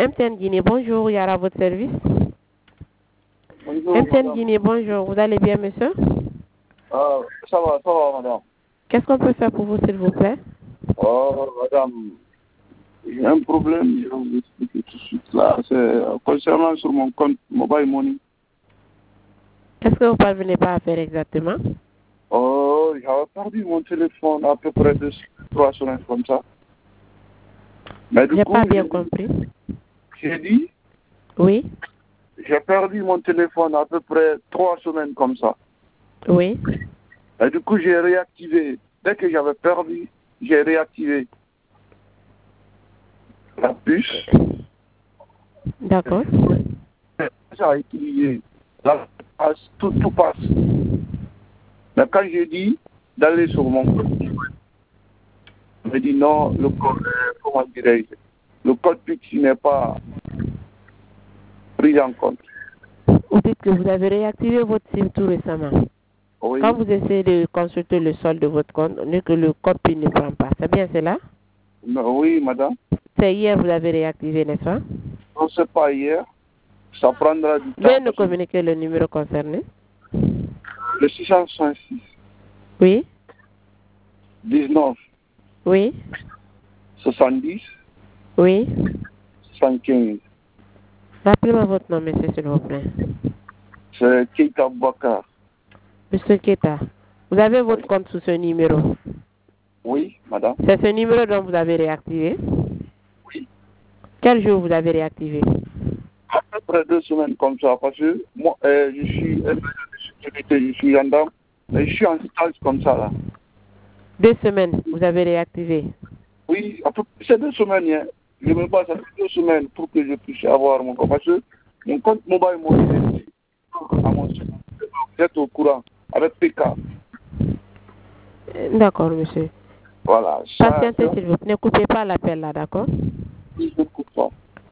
MTN Guinée, bonjour, Yara, à votre service. Bonjour, MTN madame. Guinée, bonjour, vous allez bien, monsieur? Ça va, madame. Qu'est-ce qu'on peut faire pour vous, s'il vous plaît? Oh, madame, j'ai un problème, je vais vous expliquer tout de suite là. C'est concernant sur mon compte Mobile Money. Qu'est-ce que vous ne parvenez pas à faire exactement? Oh, j'avais perdu mon téléphone à peu près 3 semaines comme ça. Mais du J'ai coup, pas bien compris. j'ai dit, Oui, j'ai perdu mon téléphone à peu près 3 semaines comme ça. oui. Et du coup, j'ai réactivé. Dès que j'avais perdu, j'ai réactivé la puce. D'accord. Ça utilisé. Là, tout passe. Mais quand j'ai dit d'aller sur mon compte, on me dit non, le code, comment dirais-je, le code PIX n'est pas pris en compte. Vous dites que vous avez réactivé votre SIM tout récemment. Oui, Quand vous essayez de consulter le solde de votre compte, on dit que le code PIN ne prend pas. C'est bien cela? oui, madame. C'est hier que vous avez réactivé, n'est-ce pas? Non, c'est pas hier. Ça prendra du temps. Veuillez nous communiquer le numéro concerné. Le 666, Oui, 19, oui, 70, oui. 115. Rappelez-moi votre nom, monsieur, s'il vous plaît. C'est Keita Bakar. Monsieur Keta, vous avez votre compte sous ce numéro. Oui, madame. C'est ce numéro dont vous avez réactivé? Oui. Quel jour vous avez réactivé? À peu près 2 semaines comme ça, parce que moi, je suis agent de sécurité, je suis gendarme, mais je suis en stage comme ça là. 2 semaines, vous avez réactivé. Oui, c'est 2 semaines, hein. Je me bats, ça fait 2 semaines pour que je puisse avoir mon compte, parce que mon compte mobile money à mon site. Vous êtes au courant, avec PK. D'accord, monsieur. Voilà, ça, Patientez, s'il vous plaît. Ne coupez pas l'appel là, d'accord? je ne coupe pas.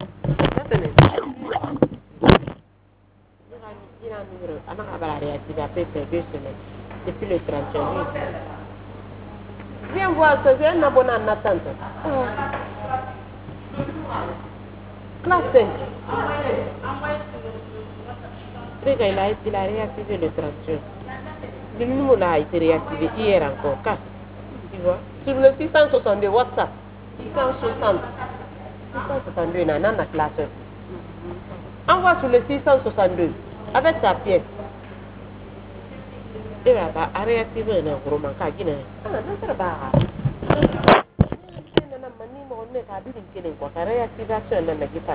Depuis le 31. Viens voir ce que j'ai un abonné en attente. Classe 5. Regarde, il a réactivé le 31. Le numéro là a été réactivé hier encore. Tu vois? Sur le 662 WhatsApp. 660. 662, il y a une classe. Envoie sur le 662 avec ta pièce. Et là, à réactiver un gros manque à Guinée. Ah, non, c'est pas. Réactivation de la guitare.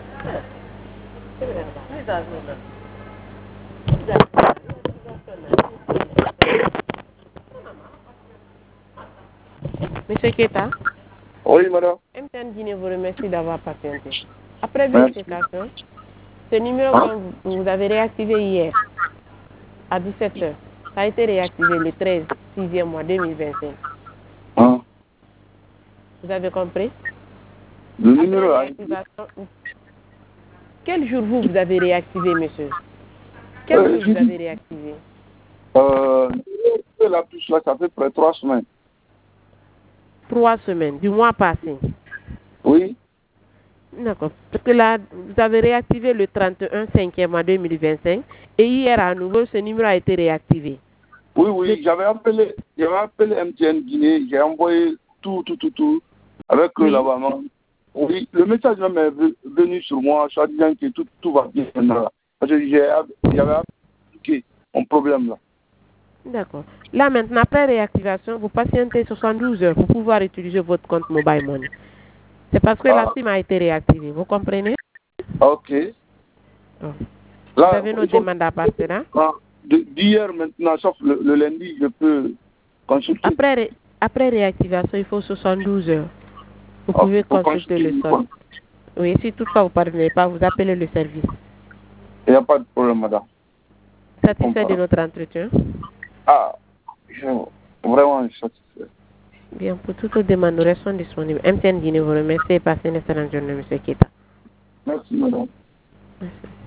Monsieur Keta, Oui, madame. MTN Guinée vous remercie d'avoir patienté. Après Merci. vérification, ce numéro Hein? que vous avez réactivé hier à 17h, ça a été réactivé le 13, 6e mois 2025. Hein? Vous avez compris? Le numéro a été... Quel jour vous avez réactivé, monsieur? Quel jour vous avez réactivé? La puce là, ça fait près 3 semaines. 3 semaines, du mois passé. Oui. D'accord. Parce que là, vous avez réactivé le 31 5e mois 2025 et hier à nouveau, ce numéro a été réactivé. Oui, j'avais appelé MTN Guinée, j'ai envoyé tout avec eux là-bas. Oui, le message même est venu sur moi, soit disant que tout va bien là. Parce que j'avais appliqué mon problème là. D'accord. Là maintenant, après réactivation, vous patientez 72 heures pour pouvoir utiliser votre compte Mobile Money. C'est parce que la SIM a été réactivée, vous comprenez? Ok. Oh. Là, vous avez nos demandes à partir là? D'hier maintenant, sauf le lundi, je peux consulter. Après réactivation, il faut 72 heures. Vous pouvez consulter le solde. Oui, si toutefois vous ne parvenez pas, vous appelez le service. Il n'y a pas de problème, madame. Satisfait de notre entretien? Ah, vraiment satisfait. Bien, pour toutes les demandes, nous restons disponibles. MTN Guinée vous remercie et passez une excellente journée, M. Keta. Merci, madame. Merci.